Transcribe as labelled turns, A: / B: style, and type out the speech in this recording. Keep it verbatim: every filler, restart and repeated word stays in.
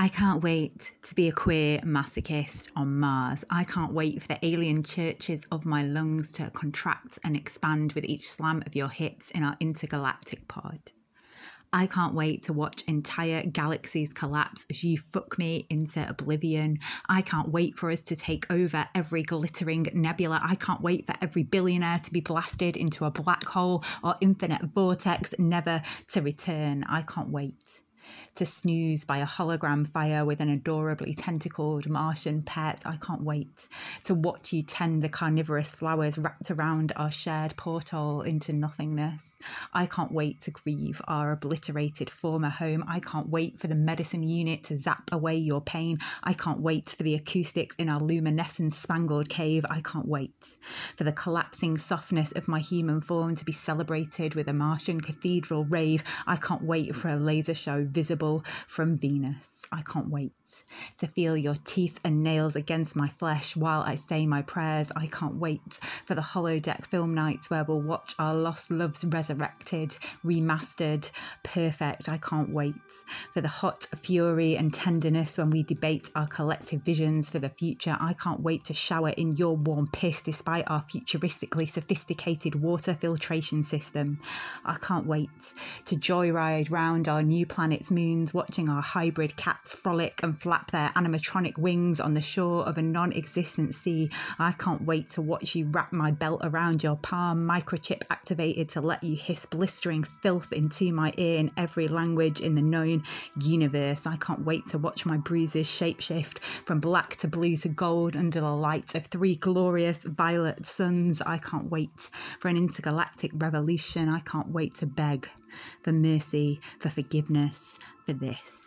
A: I can't wait to be a queer masochist on Mars. I can't wait for the alien churches of my lungs to contract and expand with each slam of your hips in our intergalactic pod. I can't wait to watch entire galaxies collapse as you fuck me into oblivion. I can't wait for us to take over every glittering nebula. I can't wait for every billionaire to be blasted into a black hole or infinite vortex, never to return. I can't wait to snooze by a hologram fire with an adorably tentacled Martian pet. I can't wait to watch you tend the carnivorous flowers wrapped around our shared portal into nothingness. I can't wait to grieve our obliterated former home. I can't wait for the medicine unit to zap away your pain. I can't wait for the acoustics in our luminescence spangled cave. I can't wait for the collapsing softness of my human form to be celebrated with a Martian cathedral rave. I can't wait for a laser show visible from Venus. I can't wait to feel your teeth and nails against my flesh while I say my prayers. I can't wait for the holodeck film nights where we'll watch our lost loves resurrected, remastered, perfect. I can't wait for the hot fury and tenderness when we debate our collective visions for the future. I can't wait to shower in your warm piss despite our futuristically sophisticated water filtration system. I can't wait to joyride round our new planet's moons, watching our hybrid cats frolic and flap their animatronic wings on the shore of a non-existent sea. I can't wait to watch you wrap my belt around your palm, microchip activated to let you hiss blistering filth into my ear in every language in the known universe. I can't wait to watch my bruises shapeshift from black to blue to gold under the light of three glorious violet suns. I can't wait for an intergalactic revolution. I can't wait to beg for mercy, for forgiveness, for this.